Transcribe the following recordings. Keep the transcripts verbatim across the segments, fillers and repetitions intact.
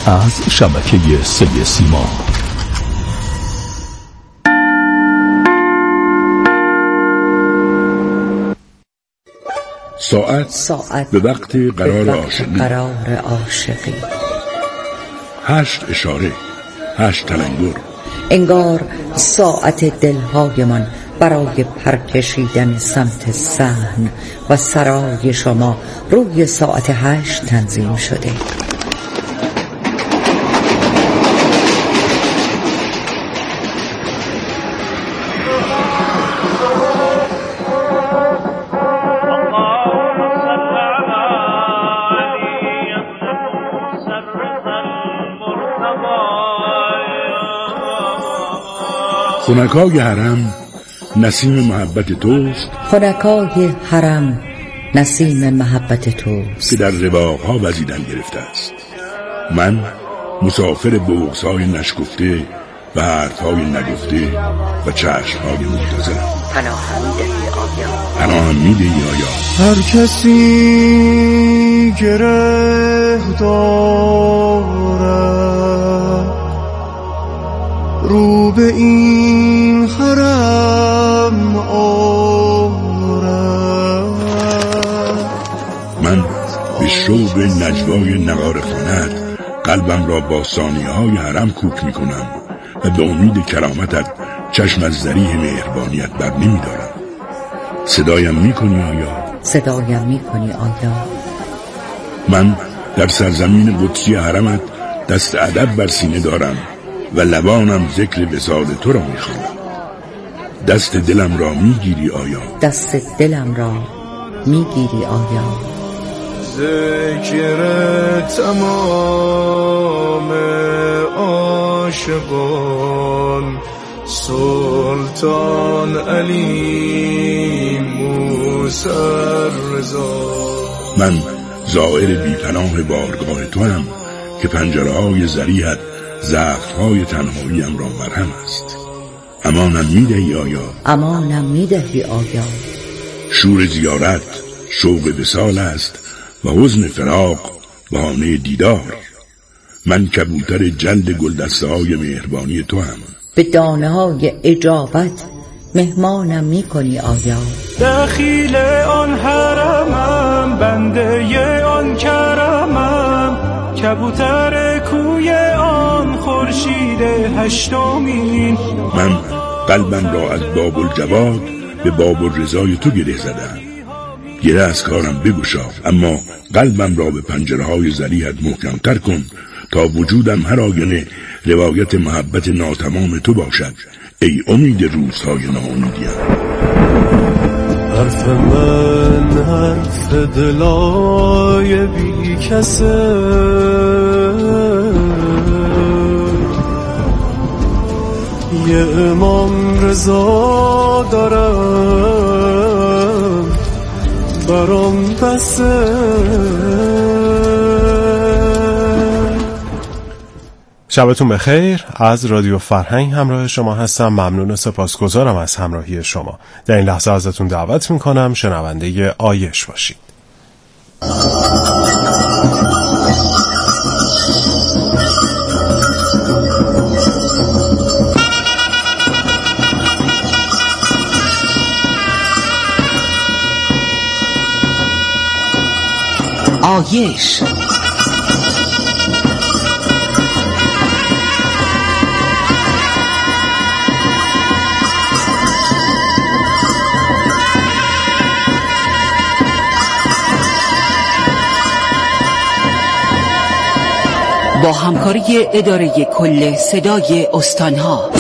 از شبکه سه سیما. ساعت, ساعت به وقت قرار عاشقی، قرار عاشقی. هشت اشاره، هشت تلنگر. انگار ساعت دلهای من برای پرکشیدن سمت صحن و سرای شما روی ساعت هشت تنظیم شده. خنکای حرم نسیم محبت توست، خنکای حرم نسیم محبت توست که در رواقها وزیدن گرفته است. من مسافر بغض‌های نشگفته و حرف‌های نگفته و چشم‌های منتظرم. پناهم می‌دهی آیا؟ پناهم می‌دهی آیا؟ هر کسی گره دارد رو به این حرم آرد. من به شوق نجوای نگار خانت قلبم را با ثانیه‌های حرم کوک می‌کنم و به امید کرامتت چشم از ذریح مهربانیت بر نمی‌دارم. صدایم می‌کنی آیا؟ صدایم می‌کنی آیا؟ من در سرزمین قدسی حرمت دست ادب بر سینه دارم و لبانم ذکر وصال تو را می‌خوانم. دست دلم را می‌گیری آیا؟ دست دلم را می‌گیری آیا؟ ذکر تمام عاشقان سلطان علی موسی رضا. من زائر بی‌پناه بارگاه تو هم که پنجره‌های ذریحت ضعف‌های تنهاییم را مرهم است. امانم می‌دهی آیا؟ امانم می‌دهی آیا؟ شور زیارت شوق وصال است و حزن فراق بهانه دیدار. من کبوتر جلد گلدسته‌های مهربانی تو هم. به دانه‌های اجابت مهمانم می‌کنی آیا؟ دخیل آن حرمم، بنده آن کرمم، کبوتر کوی آن خورشید هشتمین. من قلبم را از باب الجواد به باب الرضای تو گره زدم. گره از کارم بگشا، اما قلبم را به پنجره‌های ذریحت محکم‌تر کن تا وجودم هر آینه روایت محبت ناتمام تو باشد. ای امید روزهای ناامیدیم. حرف من حرف دلای بی کسه، یه امام رضا دارم برام بسه. شبتون بخیر. از رادیو فرهنگ همراه شما هستم. ممنون و سپاسگزارم از همراهی شما. در این لحظه ازتون دعوت میکنم شنونده آیش باشید. آیش با همکاری اداره کل صدای استانها.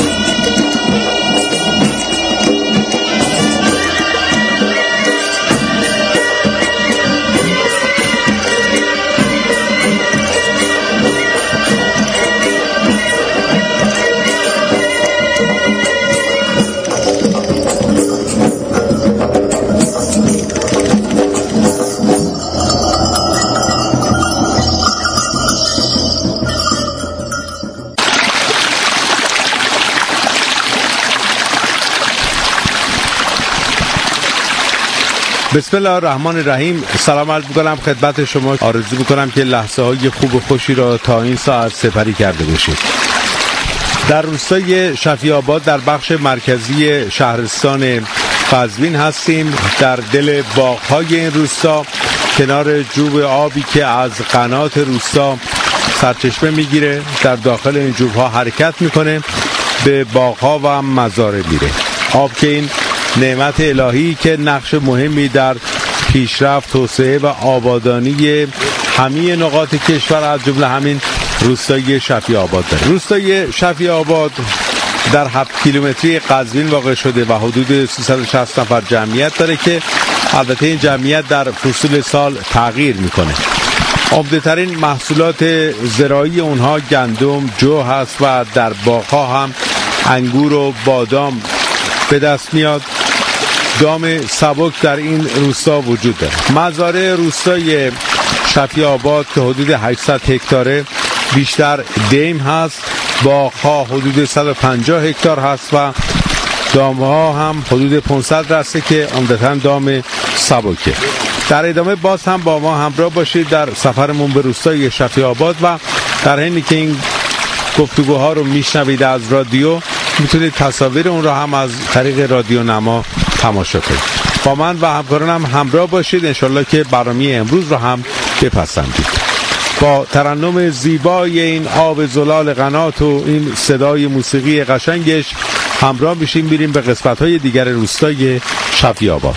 بسم الله الرحمن الرحیم. سلام عرض می‌کنم خدمت شما. آرزو می‌کنم که لحظه های خوب و خوشی را تا این ساعت سپری کرده باشید. در روستای شفیع آباد در بخش مرکزی شهرستان قزوین هستیم، در دل باغ‌های این روستا، کنار جوب آبی که از قنات روستا سرچشمه میگیره. در داخل این جوب‌ها حرکت میکنه، به باغ‌ها و مزارع میره. آب که این نعمت الهی که نقش مهمی در پیشرفت، توسعه و آبادانی همه نقاط کشور از جمله همین روستای شفیع آباد داره. روستای شفیع آباد در هفت کیلومتری قزوین واقع شده و حدود سیصد و شصت نفر جمعیت داره که البته این جمعیت در فصول سال تغییر میکنه. عمده ترین محصولات زراعی اونها گندم، جو هست و در باغ‌ها هم انگور و بادام به دست میاد. دام سبک در این روستا وجود داره. مزارع روستای شفیع آباد که حدود هشتصد هکتاره بیشتر دیم هست، باغ‌ها حدود صد و پنجاه هکتار هست و دام‌ها هم حدود پانصد رسته که عمدتاً دام سبکه. در ادامه باز هم با ما همراه باشید در سفرمون به روستای شفیع آباد و در حینی که این گفتگوها رو میشنوید از رادیو، میتونید تصاویر اون رو هم از طریق رادیو نما تماشا کنید. با من و همکارانم همراه باشید، انشالله که برنامه امروز رو هم بپسندید. با ترنم زیبای این آب زلال قنات و این صدای موسیقی قشنگش همراه میشیم، میریم به قسمت‌های دیگر روستای شفیع آباد.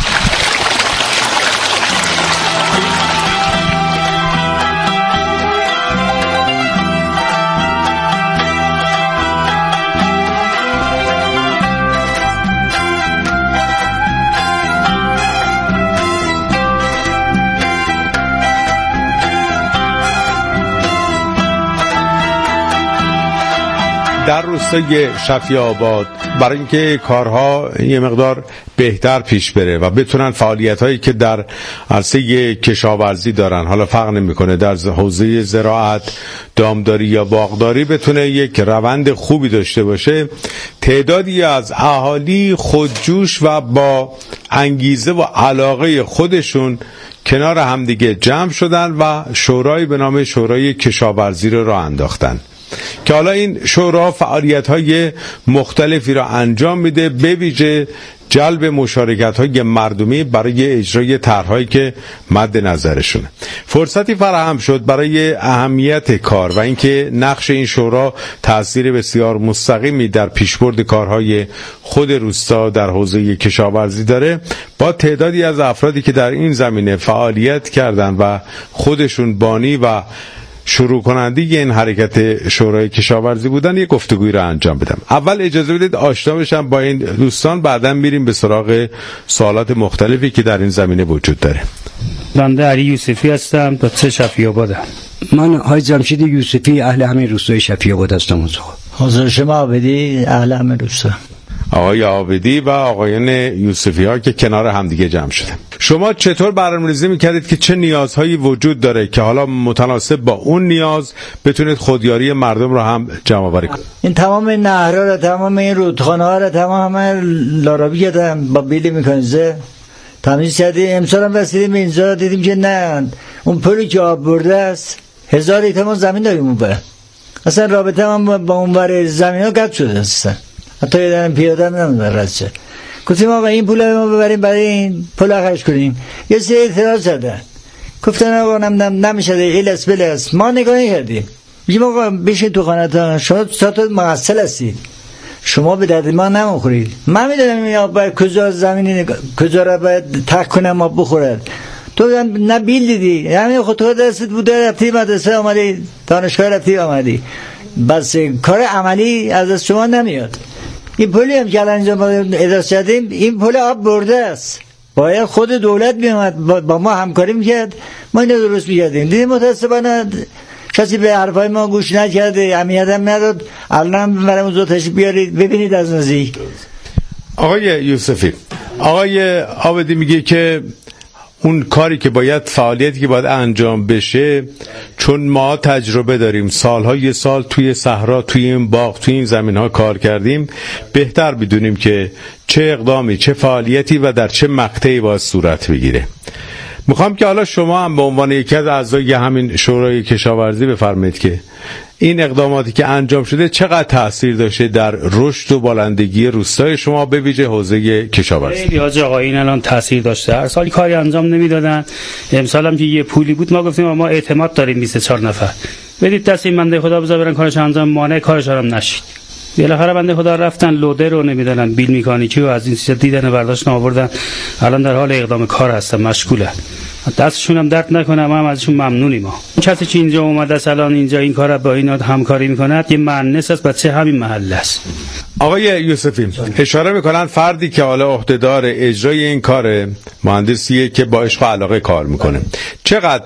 در روستای شفیع آباد برای اینکه کارها یه مقدار بهتر پیش بره و بتونن فعالیت‌هایی که در عرصه کشاورزی دارن، حالا فرق نمی‌کنه در حوزه زراعت، دامداری یا باغداری، بتونه یک روند خوبی داشته باشه، تعدادی از اهالی خودجوش و با انگیزه و علاقه خودشون کنار همدیگه جمع شدن و شورایی به نام شورای کشاورزی رو راه انداختن که حالا این شورا فعالیت‌های مختلفی را انجام میده، به ویژه جلب مشارکت‌های مردمی برای اجرای طرح‌هایی که مد نظرشونه. فرصتی فراهم شد برای اهمیت کار و اینکه نقش این شورا تأثیر بسیار مستقیمی در پیشبرد کارهای خود روستا در حوزه کشاورزی داره. با تعدادی از افرادی که در این زمینه فعالیت کردن و خودشون بانی و شروع کننده این حرکت شورای کشاورزی بودن، یک گفتگوی رو انجام بدم. اول اجازه بدید آشنا بشم با این دوستان، بعداً میریم به سراغ سوالات مختلفی که در این زمینه وجود داره. بنده علی یوسفی هستم، دکتر شفیع آبادم. من های جمشید یوسفی، اهل همین روستای شفیع آباد هستم. حضور شما عابدی، اهل همین روستا. آقای عابدی و آقایان یوسفی ها که کنار همدیگه جمع شده. شما چطور برنامه‌ریزی می‌کردید که چه نیازهایی وجود داره که حالا متناسب با اون نیاز بتونید خودیاری مردم رو هم جمع آوری کنید؟ این تمام نهرها رو، تمام این رودخانه‌ها رو، تمام لارابی کردم با بیلی میکنیزه تمیز کردیم. امسال هم رسیدیم اینجا دیدیم که نه، اون پلی که آب برده است هزار ایتمان زمین داریم اون بر. اصلا رابطه هم با اون بر زمین ها قطع شده است، حتی یه دارم پیاده هم نمیدن رد شد. گفتیم آقا این پول ما ببریم برای این پول خرج کنیم. یه سری اعتراض زدن، گفتن آقا نم نمیشه ایلس بلس. ما نگاه کردیم، میگیم آقا بشین تو خانه‌تون، شما تا مغسل هستید، شما به درد ما نمیخورید. من میدونم یا باید کجا زمینی کجا را باید تک کنم ما بخورد. تو نه بیل دیدی، همین خود تو دستت بوده، رفتی مدرسه آمدی، دانشگاه رفتی آمدی، بس کار عملی از دست شما نمیاد. این پولی هم که الان ادراس کردیم، این پول آب برده است، باید خود دولت میامد با ما همکاری میکرد، ما اینو درست میکردیم. دیدیم متاسفانه کسی به حرفای ما گوش نکرده، اهمیت هم نداد. الان برام زودش بیارید ببینید از نزدیک. آقای یوسفی، آقای عابدی میگه که اون کاری که باید، فعالیتی که باید انجام بشه، چون ما تجربه داریم، سالها یه سال توی صحرا، توی این باغ، توی این زمین‌ها کار کردیم، بهتر بدونیم که چه اقدامی، چه فعالیتی و در چه مقطعی باید صورت بگیره. میخوام که حالا شما هم به عنوان یکی از اعضای همین شورای کشاورزی بفرمایید که این اقداماتی که انجام شده چقدر تأثیر داشته در رشد و بالندگی روستای شما، به ویژه حوزه کشاورزی. خیلی حاج آقا این الان تأثیر داشته. هر سالی کاری انجام نمیدادن، امسال هم که یه پولی بود ما گفتیم ما اعتماد داریم بیست و چهار نفر بدید دست این بنده خدا بذار برن کارش انجام، مانع کارش هم نشید. بالاخره بنده خدا رفتن لودر رو نمیدونن بیل میکانیکی و از این چیزا دیدن برداشتن آوردن، الان در حال اقدام کار هستن، مشغولن. دستشون هم درد نکنه، ما هم ازشون ممنونیم. ما کسی که اینجا اومده الان اینجا این کارا با اینا همکاری میکنه یه مهندس است، بچه همین محله است. آقای یوسفی اشاره میکنن فردی که حالا عهدهدار اجرای این کار مهندسیه که با عشق و علاقه کار میکنه، چقدر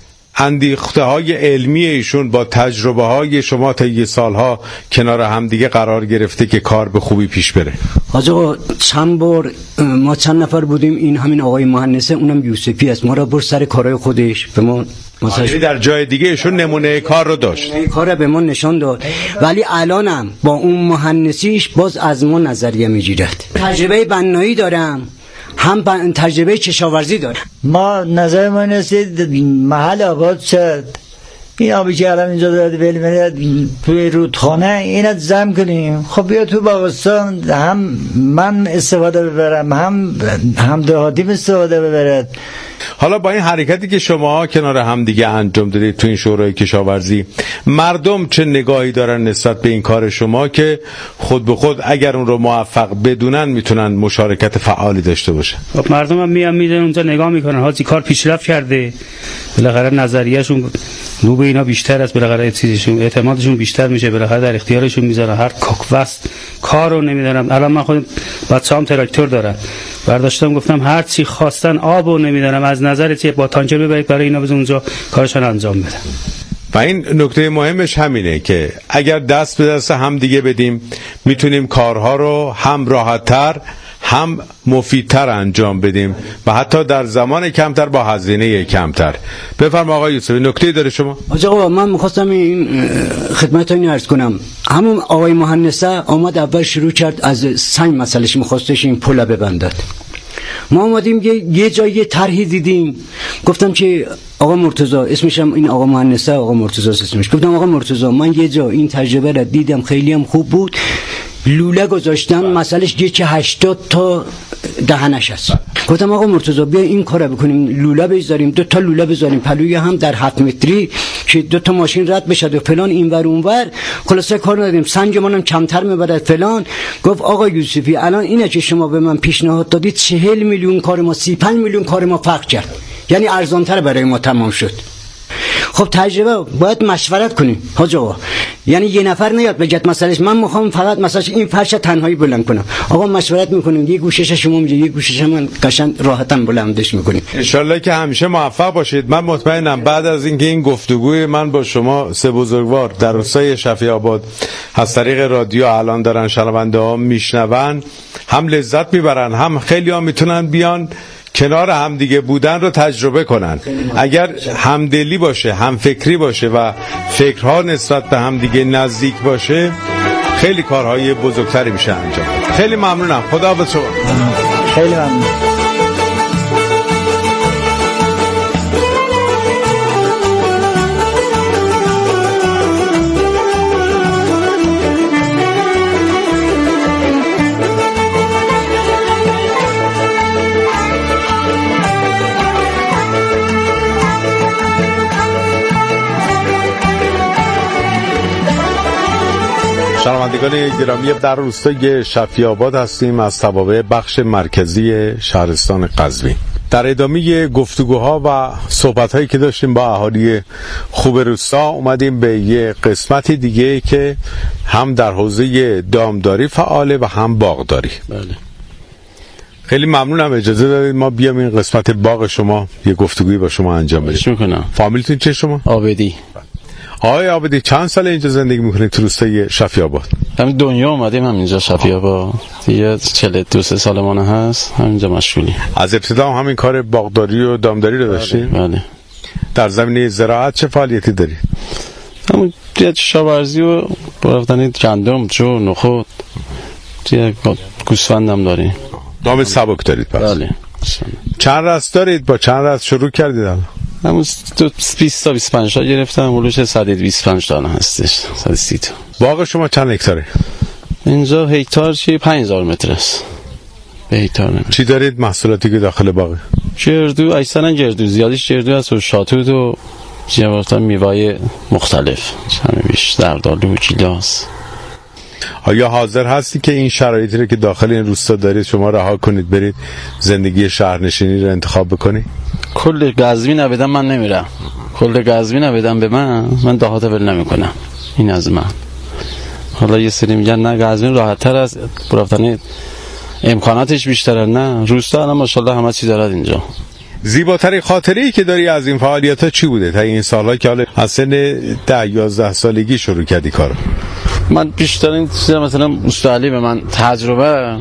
اندیخته های علمی ایشون با تجربه های شما تا یه سالها کنار هم دیگه قرار گرفته که کار به خوبی پیش بره؟ حاج آقا چند بار ما چند نفر بودیم، این همین آقای مهندسه اونم یوسفی است، ما را بر سر کارهای خودش به ما مثلا در جای دیگه ایشون نمونه کار رو داشت، این کار به ما نشان داد، ولی الانم با اون مهندسیش باز از ما نظریه میگیرد. تجربه بنایی دارم، هم تجربه کشاورزی دارم. ما نظر ما نسید محل آباد شد، این آبی که الان اینجا داده بلمنه توی رودخانه اینت زم کنیم، خب بیا تو باغستان هم من استفاده ببرم، هم هم دهاتیم استفاده ببرد. حالا با این حرکتی که شما کنار هم دیگه انجام دادید تو این شورای کشاورزی، مردم چه نگاهی دارن نسبت به این کار شما که خود به خود اگر اون رو موفق بدونن میتونن مشارکت فعالی داشته باشن؟ خب مردم هم میان میدن اونجا نگاه میکنن، حاجی کار پیشرفت کرده، بالاخره نظریهشون رو به اینا بیشتر است، بالاخره چیزشون اعتمادشون بیشتر میشه، بالاخره در اختیارشون میذارن هر کاکوست کارو نمیدونم. الان من خودم بچه‌ام تراکتور دارن، برداشتم گفتم هر چی خواستن آبو نمیدونم از نظر چه با تانکر ببرید برای اینا بزن اونجا کارشون انجام بدن. و این نکته مهمش همینه که اگر دست به دست هم دیگه بدیم میتونیم کارها رو هم راحت‌تر هم مفیدتر انجام بدیم و حتی در زمان کمتر با هزینه کمتر. بفرما آقای یوسفی، نکته داره شما؟ آقا من می‌خواستم این خدمتتون عرض کنم، همون آقای مهندسه آمد اول شروع کرد از سنگ مسئلهش می‌خواستش این پل ببندد. ما اومدیم یه جایی طرحی دیدیم، گفتم که آقا مرتضی، اسمش هم این آقا مهندسه آقا مرتضی اسمش، گفتم آقا مرتضی من یه جا این تجربه را دیدم خیلی هم خوب بود، لوله گذاشتن مسئلهش یه که هشتاد تا دهنش هست. گفتم آقا مرتضی بیا این کارو بکنیم، لوله بذاریم، دو تا لوله بذاریم پلوی هم در هفت متری که دو تا ماشین رد بشه و فلان اینور اونور، خلاصه کار ندادیم، سنگ منم کمتر میبرد فلان. گفت آقا یوسفی الان اینه که شما به من پیشنهاد دادید، چهل میلیون کار ما، سی و پنج میلیون کار ما فرق کرد، یعنی ارزانتر برای ما تمام شد. خب تجربه باید مشورت کنیم حاج آقا، یعنی یه نفر نیاد بگید مسئلهش من میخوام فقط مثلا این فرش تنهایی بلند کنم، آقا مشورت میکنیم، یه گوشش شما میگه یه گوشش من قشنگ راحتاً بلندش میکنیم. ان شاءالله که همیشه موفق باشید. من مطمئنم بعد از اینکه این گفتگوی من با شما سه بزرگوار در روستای شفیع آباد از طریق رادیو الان دارن شنونده ها میشنون، هم لذت میبرن، هم خیلی ها میتونن بیان کنار همدیگه بودن رو تجربه کنن. اگر همدلی باشه، هم فکری باشه و فکرها نسبت به همدیگه نزدیک باشه، خیلی کارهای بزرگتری میشه انجام. خیلی ممنونم، خدا به شما. خیلی ممنون. شنوندگان گرامی، در روستای شفیع آباد هستیم از توابع بخش مرکزی شهرستان قزوین. در ادامه گفتگوها و صحبت‌هایی که داشتیم با اهالی خوب روستا، اومدیم به یه قسمتی دیگه که هم در حوزه دامداری فعاله و هم باغداری. بله. خیلی ممنونم اجازه دادید ما بیام این قسمت باغ شما یه گفتگویی با شما انجام بدیم. میکنم. فامیلتون چه شما؟ آبدی. آقای عابدی چند سال اینجا زندگی میکنید تو روستای شفی‌آباد؟ همین دنیا اومدیم همینجا شفی‌آباد دیگه چهل و دو سال مانه هست همینجا مشغولی. از ابتدا هم همین کار باغداری و دامداری رو داشتید؟ بله. در زمینه زراعت چه فعالیتی دارید؟ همون دیگه کشاورزی و برفتن گندم، جو، نخود، دیگه گوسفند هم داریم. دام سبک دارید پس؟ بله. چند رست دارید؟ با چند رست شروع کردید الان؟ همون بیست تا بیست و پنج تا گرفتم، ولوش صد و بیست و پنج تا هستش، صد و سی تا. باغ شما چند هکتاره؟ اینجا هکتار چی پنج هزار متر است. به هکتار نمیشه. چی دارید محصولاتی که داخل باغه؟ گردو، اکثرا گردو، زیادیش گردو هست و شاتوت و جوارتا میوه‌های مختلف، همه بیش زردآلو و گیلاس. آیا حاضر هستی که این شرایطی رو که داخل این روستا دارید شما رها کنید برید زندگی شهرنشینی رو انتخاب بکنید؟ کل قزوین نبودم من نمیرم، کل قزوین نبودم به من من دهات ول نمیکنم. این از من. حالا یه سری میگن نه قزوین راحت تر از رفتن، امکاناتش بیشتره. نه روستا الان ماشاءالله همه چی دارد اینجا. زیباترین خاطره‌ای که داری از این فعالیت‌ها چی بوده تا این سال‌ها که حالا از سن ده یازده سالگی شروع کردی کارو؟ من بیشترین چیزا مثلا مستعلی به من تجربه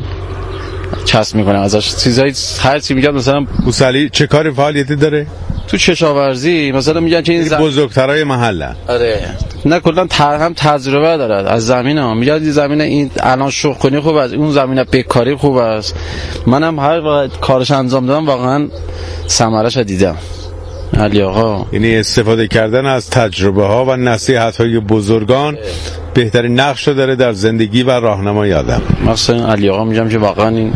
کسب میکنم ازش، چیزایی هر چی میگم. مثلا مستعلی چه کاری فعالیتی داره؟ تو کشاورزی مثلا میگن که این زم... بزرگترای محله. آره نه کلا هم تجربه دارد از زمینه. میگه این زمینه این الان شخ کنی خوب است، اون زمینه بیکاری خوب است. منم هر وقت کارش انجام دادم واقعا ثمرش دیدم. علی آقا، یعنی استفاده کردن از تجربه ها و نصیحت های بزرگان بهترین نقش رو داره در زندگی و راهنمای آدم. مثلا علی آقا میگم که واقعا این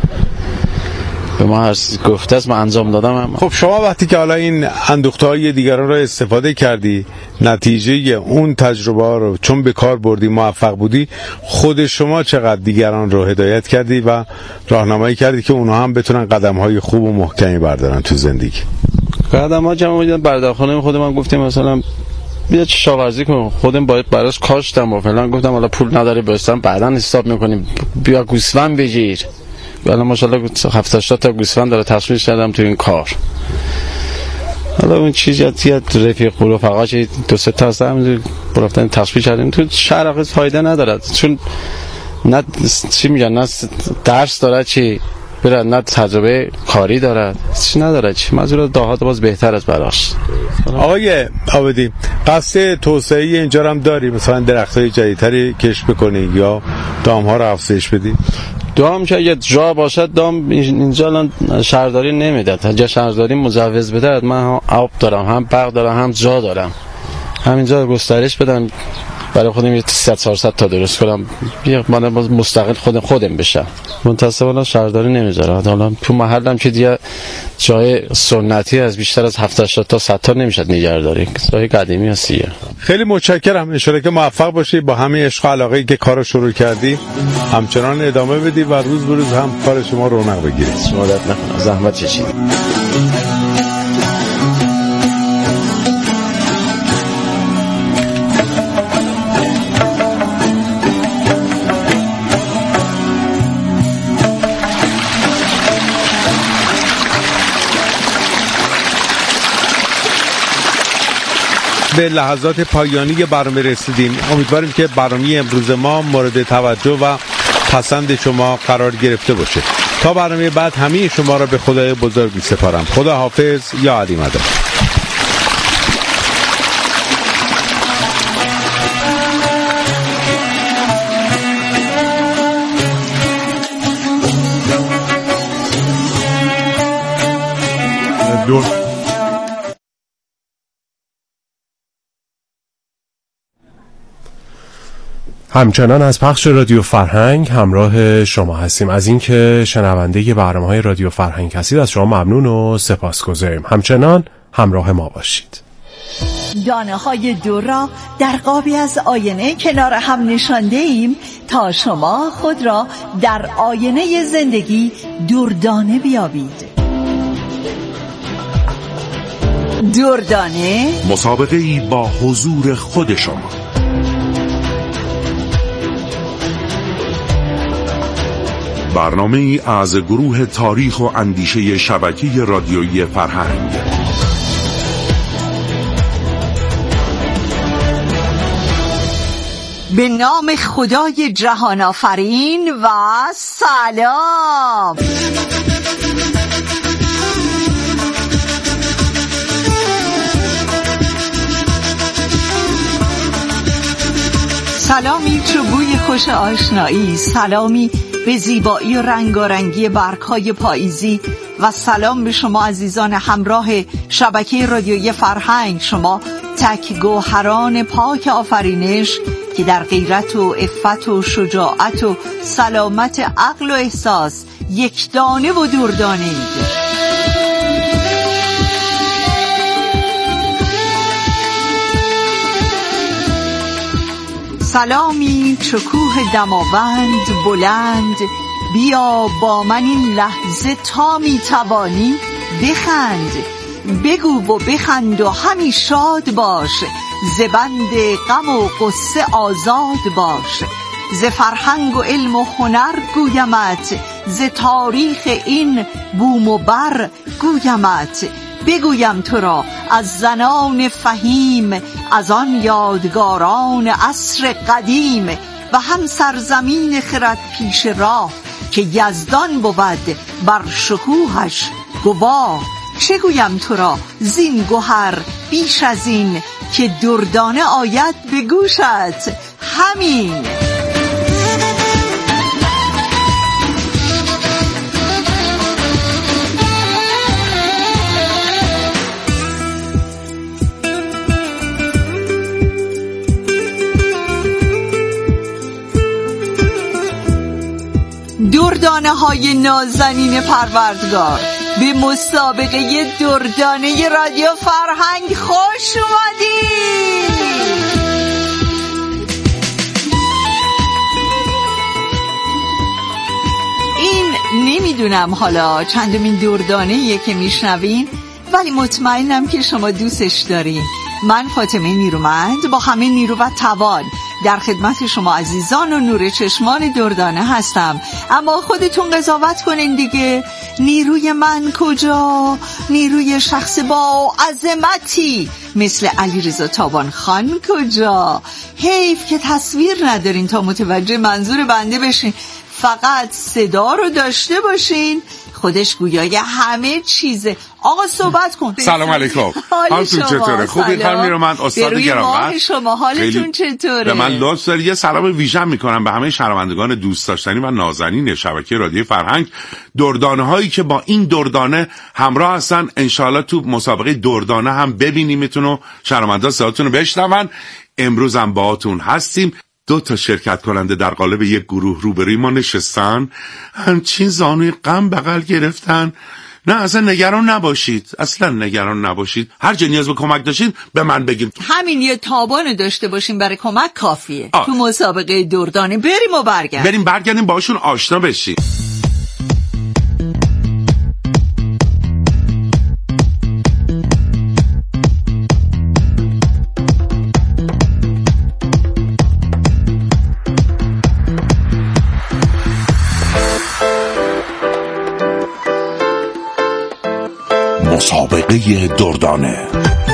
به ما هر گفته است من انجام دادم. هم. خب شما وقتی که حالا این اندوخته های دیگران رو استفاده کردی، نتیجه اون تجربه ها رو چون به کار بردی موفق بودی، خود شما چقدر دیگران رو هدایت کردی و راهنمایی کردی که اونها هم بتونن قدم های خوب و محکمی بردارن تو زندگی؟ قدم ها جمع بودن بردارخانه خودم من گفتیم مثلا بیا کشاورزی کن، خودم باید براش کاشتم و فلان. گفتم حالا پول نداری برستم بعداً حساب میکنیم، بیا گوسفند بگیر. حالا ماشاءالله هفتاد هشتاد تا گوسفند داره تصویر کردم تو این کار. حالا اون چیزی که رفیق و رفقا چه دو سه تا هستن برفتن تصویر کردیم تو شهر فایده نداره، چون نه چی میگن نه درس داره چی بره، نه تجربه کاری داره چی نداره چی. مزور دهات باز بهتر از براش. آقای عابدی قصد توسعه اینجا هم داری؟ مثلا درختای جدیدتری کشت بکنی یا دام‌ها رو افزایش بدی؟ دام که اگه جا باشد دام اینجا الان شهرداری نمیده. تا شهرداری مجوز بده من هم آب دارم، هم برق دارم، هم جا دارم، همینجا گسترش بدم برای خودم یه سیصد چهارصد تا درست کنم، بیا من مستقل خودم خودم بشم. منتسبا شهرداری نمیذاره. حالا تو محلم که دیگه جای سنتی از بیشتر از هفتاد هشتاد تا صد تا نمیشد نگهداری، جای قدیمی هست دیگه. خیلی متشکرم، ان شاءالله که موفق باشی با همه عشق و علاقه‌ای که کارو شروع کردی همچنان ادامه بدی و روز به روز هم کار شما رونق بگیره. سعادت نکنه، زحمت چشید. به لحظات پایانی برنامه رسیدیم. امیدواریم که برنامه امروز ما مورد توجه و پسند شما قرار گرفته باشه. تا برنامه بعد همه شما را به خدای بزرگ می‌سپارم. خدا حافظ. یا علی مدد. دور همچنان از پخش رادیو فرهنگ همراه شما هستیم. از اینکه شنونده برنامه‌های رادیو فرهنگ هستید از شما ممنون و سپاسگزاریم. همچنان همراه ما باشید. دانه های دور را در قابی از آینه کنار هم نشانده ایم تا شما خود را در آینه زندگی دوردانه بیابید. دوردانه مسابقه ای با حضور خود شما. برنامه ای از گروه تاریخ و اندیشه شبکه رادیویی فرهنگ. به نام خدای جهان آفرین و سلام. سلامی چو بوی خوش آشنایی، سلامی به زیبایی و رنگارنگی برگ‌های پاییزی و سلام به شما عزیزان همراه شبکه رادیویی فرهنگ، شما تک گوهران پاک آفرینش که در غیرت و عفت و شجاعت و سلامت عقل و احساس یک دانه و دوردانه اید. سلامی چو کوه دماوند بلند، بیا با من این لحظه تا می توانی بخند. بگو و بخند و همی شاد باش، ز بند غم و غصه آزاد باش. ز فرهنگ و علم و هنر گویمت، ز تاریخ این بوم و بر گویمت. بگویم تو را از زنان فهیم، از آن یادگاران عصر قدیم. و هم سرزمین خرد پیش راه، که یزدان بود بر شکوهش گواه. چه گویم تو را زین گوهر بیش از این، که دردانه آید به گوشت همین. دردانه های نازنین پروردگار، به مسابقه دردانه رادیو فرهنگ خوش اومدید. این نمیدونم حالا چندمین دردانه‌ایه که میشنوین، ولی مطمئنم که شما دوستش دارین. من فاطمه نیرومند با همه نیرو و توان در خدمت شما عزیزان و نور چشمان دردانه هستم. اما خودتون قضاوت کنین دیگه، نیروی من کجا؟ نیروی شخص با عظمتی مثل علیرضا تابان خان کجا؟ حیف که تصویر ندارین تا متوجه منظور بنده بشین، فقط صدا رو داشته باشین. خودش گویای همه چیزه. آقا صحبت کن. سلام علیکم. حالتون چطوره؟ خوبی خانم نیرومند؟ استاد گرامی شما حالتون چطوره؟ به من لطف دارید یه سلام ویژه میکنم به همه شنوندگان دوست داشتنی و نازنین شبکه رادیو فرهنگ. دردانه هایی که با این دردانه همراه هستن، انشالله تو مسابقه دردانه هم ببینیمتون و شنوندگان صداتون رو بشنون. امروز هم باهاتون هستیم. دو تا شرکت کننده در قالب یک گروه روبروی ما نشستن، همچین زانوی غم بغل گرفتن. نه اصلا نگران نباشید، اصلا نگران نباشید. هر جا نیاز به کمک داشتید به من بگیم. همین یه تابانو داشته باشیم برای کمک کافیه. آه. تو مسابقه دردانه بریم و برگردیم. بریم برگردیم باشون آشنا بشیم. مسابقه دردانه.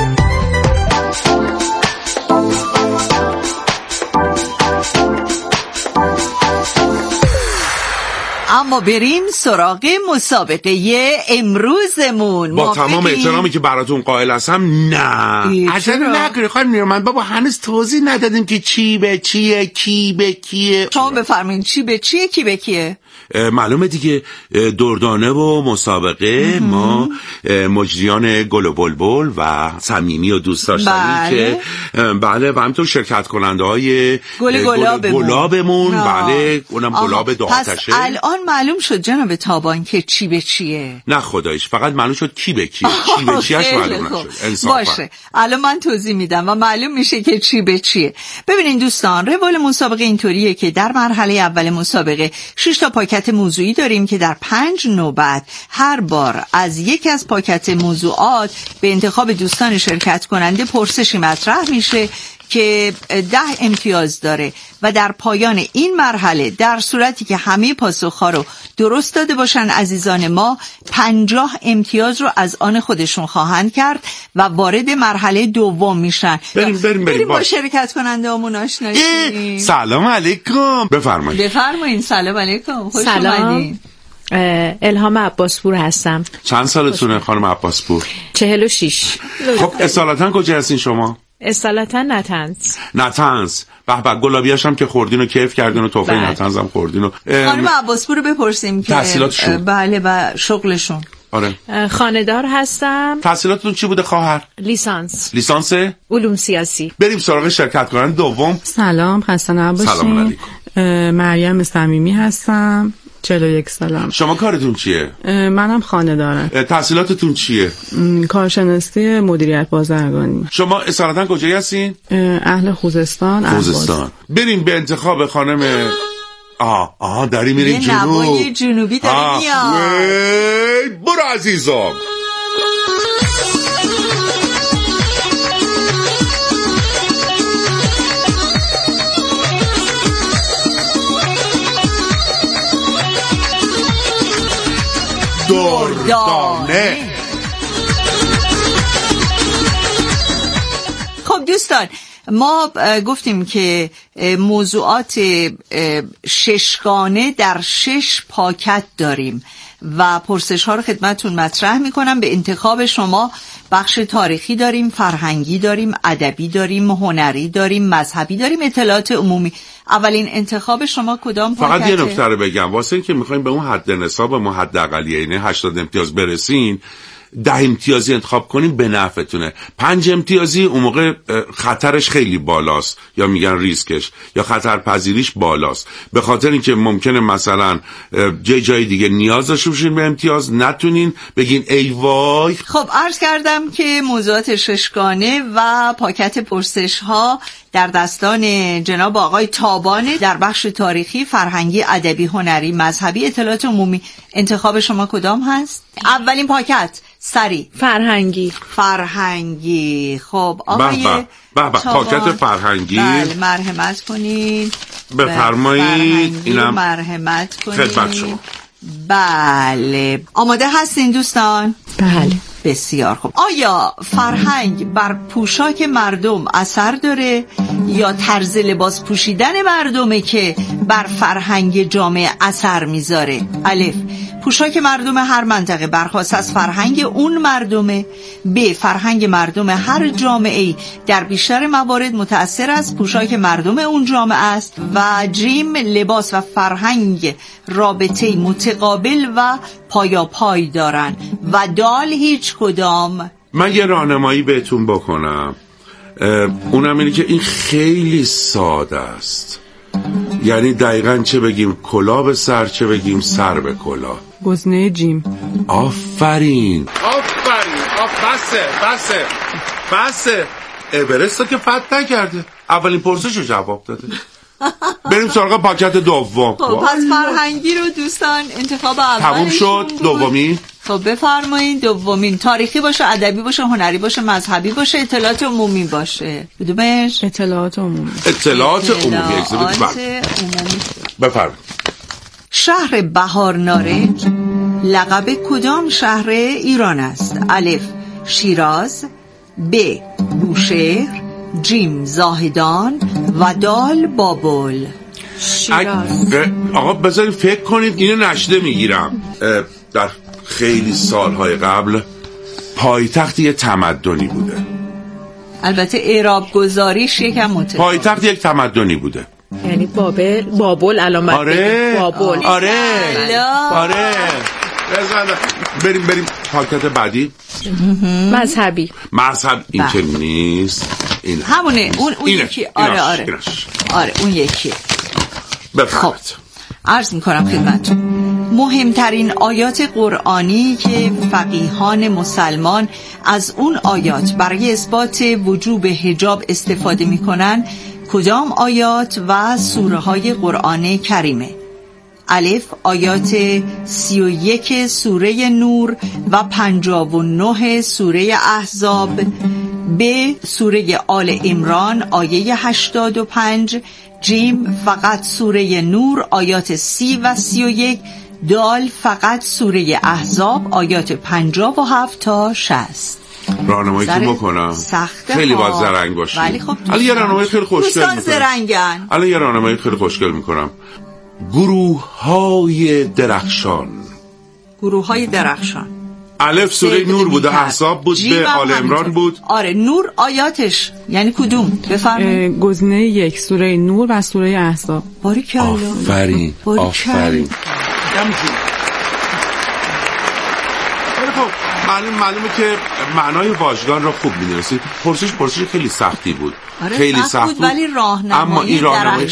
اما بریم سراغ مسابقه امروزمون. با تمام احترامی که براتون قائل هستم، نه عجله نگیری خانم نیرومند، بابا هنوز توضیح ندادیم که چی به چیه، کی به کیه. شما بفرمایید چی به چیه، کی به کیه. معلومه دیگه، دردانه و مسابقه ما مجریان گل و بلبل و صمیمی و دوست داشتنی که بله و همینطور شرکت کننده های گل گلابمون, گلابمون بله اونم گلاب دو آتشه. پس الان معلوم شد جناب تابان که چی به چیه. نه خدایش، فقط معلوم شد کی به کیه. چی به چیهش معلوم نشد. انصافا باشه، الان من توضیح میدم و معلوم میشه که چی به چیه. ببینین دوستان، روال مسابقه اینطوریه که در مرحله اول مسابقه شش تا پاکت موضوعی داریم که در پنج نوبت هر بار از یکی از پاکت موضوعات به انتخاب دوستان شرکت کننده پرسشی مطرح میشه که ده امتیاز داره و در پایان این مرحله در صورتی که همه پاسخها رو درست داده باشن عزیزان ما پنجاه امتیاز رو از آن خودشون خواهند کرد و وارد مرحله دوم میشن. بریم بریم بریم با شرکت کننده همون آشنا شیم. سلام علیکم. بفرمایید. بفرمایید. سلام علیکم. خوش اومدین. الهام عباسپور هستم. چند سالتونه خانم عباسپور؟ چهل و شیش. خب اصالتا کجا هستین شما؟ اصالتا نتنز. نتنز. به به گلابیاش هم که خوردین و کیف کردین و توفه نتنز هم خوردین. خانم عباسپور رو بپرسیم که تحصیلاتشون. بله و شغلشون. آره. خانه‌دار هستم. تحصیلاتتون چی بوده خواهر؟ لیسانس. لیسانس علوم سیاسی. بریم سراغ شرکت کننده دوم. سلام، خسته نباشین. سلام علیکم. مریم صمیمی هستم. چهل و یک سالم. شما کارتون چیه؟ منم خانه دارم. تحصیلاتتون چیه؟ کارشناسی مدیریت بازرگانی. شما اصالتا کجایی هستین؟ اهل خوزستان. خوزستان. بریم به انتخاب خانم. آه آه داری میرین جنوب. یه نوای جنوبی داری میاد. برو عزیزم. دردانه. خب دوستان ما گفتیم که موضوعات ششگانه در شش پاکت داریم و پرسش ها رو خدمتتون مطرح میکنم. به انتخاب شما بخش تاریخی داریم، فرهنگی داریم، ادبی داریم، هنری داریم، مذهبی داریم، اطلاعات عمومی. اولین انتخاب شما کدام پاکته؟ فقط یه نکته رو بگم واسه اینکه میخوایم به اون حد نصاب ما حداقلیه یعنی هشتاد امتیاز برسین، ده امتیازی انتخاب کنیم به نفعتونه. پنج امتیازی اون موقع خطرش خیلی بالاست یا میگن ریسکش یا خطر پذیریش بالاست، به خاطر اینکه ممکنه مثلا جای جای دیگه نیاز داشته باشین به امتیاز نتونین بگین ای وای. خب عرض کردم که موضوعات ششگانه و پاکت پرسش ها در دستان جناب آقای تابانه در بخش تاریخی، فرهنگی، ادبی، هنری، مذهبی، اطلاعات عمومی. انتخاب شما کدام هست؟ اولین پاکت سری فرهنگی. فرهنگی. خب آقای به به پاکت فرهنگی. بله مرحمت کنید. بفرمایید. اینم مرحمت کنید. خدمت شما. بله آماده هستین دوستان؟ بله. بسیار خوب. آیا فرهنگ بر پوشاک مردم اثر داره یا طرز لباس پوشیدن مردمه که بر فرهنگ جامعه اثر میذاره؟ الف پوشاک مردم هر منطقه برخواست از فرهنگ اون مردمه. ب فرهنگ مردم هر جامعه‌ای در بیشتر موارد متأثر از پوشاک مردم اون جامعه است. و جیم لباس و فرهنگ رابطه متقابل و پایاپای دارن. و دال هیچ کدام. من یه راهنمایی بهتون بکنم، اونم اینه که این خیلی ساده است، یعنی دقیقاً چه بگیم کلا به سر چه بگیم سر به کلا. گزینه جیم. آفرین آفرین آف بسه بسه بسه اورستو که فت نکرده، اولین پرسش رو جواب داده. بریم سراغ پاکت دوم. خب پس فرهنگی رو دوستان انتخاب اول تموم شد. دومی خب بفرمایید. دومین تاریخی باشه، ادبی باشه، هنری باشه، مذهبی باشه، اطلاعات عمومی باشه. کدومش؟ اطلاعات عمومی. اطلاعات عمومی. اطلاعات عمومی. بفرمایید. شهر بهار نارنج لقب کدام شهر ایران است؟ الف شیراز، ب بوشهر، جیم زاهدان و دال بابل. شیراز. آقا بذارید فکر کنید، اینو نشده میگیرم. در خیلی سالهای قبل پایتخت یه تمدنی بوده. البته اعراب گذاریش یکم متفاوته. پایتخت یک تمدنی بوده. یعنی بابل بابل الان بعد آره بابل. آره آره. بریم بریم پاکت بعدی. مذهبی. مذهب این که نیست، این همونه. اون اون یکی. آره آره آره اون یکی. بفرمایید. خب عرض میکنم خدمتتون مهمترین آیات قرآنی که فقیهان مسلمان از اون آیات برای اثبات وجوب حجاب استفاده میکنن کدام آیات و سوره های قرآن کریمه؟ الف آیات سی و یک سوره نور و پنجاه و نه سوره احزاب، ب. سوره آل عمران آیه هشتاد و پنج. جیم فقط سوره نور آیات سی و سی و یک. دال فقط سوره احزاب آیات پنجاه و هفت تا شصت. راهنماییتون بکنم خیلی باید زرنگ باشی. ولی خب الان یه راهنمایی خیلی خوشگل دوستان میکنم. زرنگن. الان یه راهنمایی خیلی خوشگل میکنم. گروه های درخشان. گروه های درخشان. الف سوره نور بود، احزاب بود، به آل عمران بود. آره نور آیاتش یعنی کدوم؟ بفرمایید. گزینه یک سوره نور و سوره احزاب. باریکلا. آفرین آفرین. معلوم معلومه که معنای واژگان را خوب می‌دونستید. پرسش پرسش خیلی سختی بود. آره خیلی سخت بود, بود ولی راهنمایی اما این راهنمایی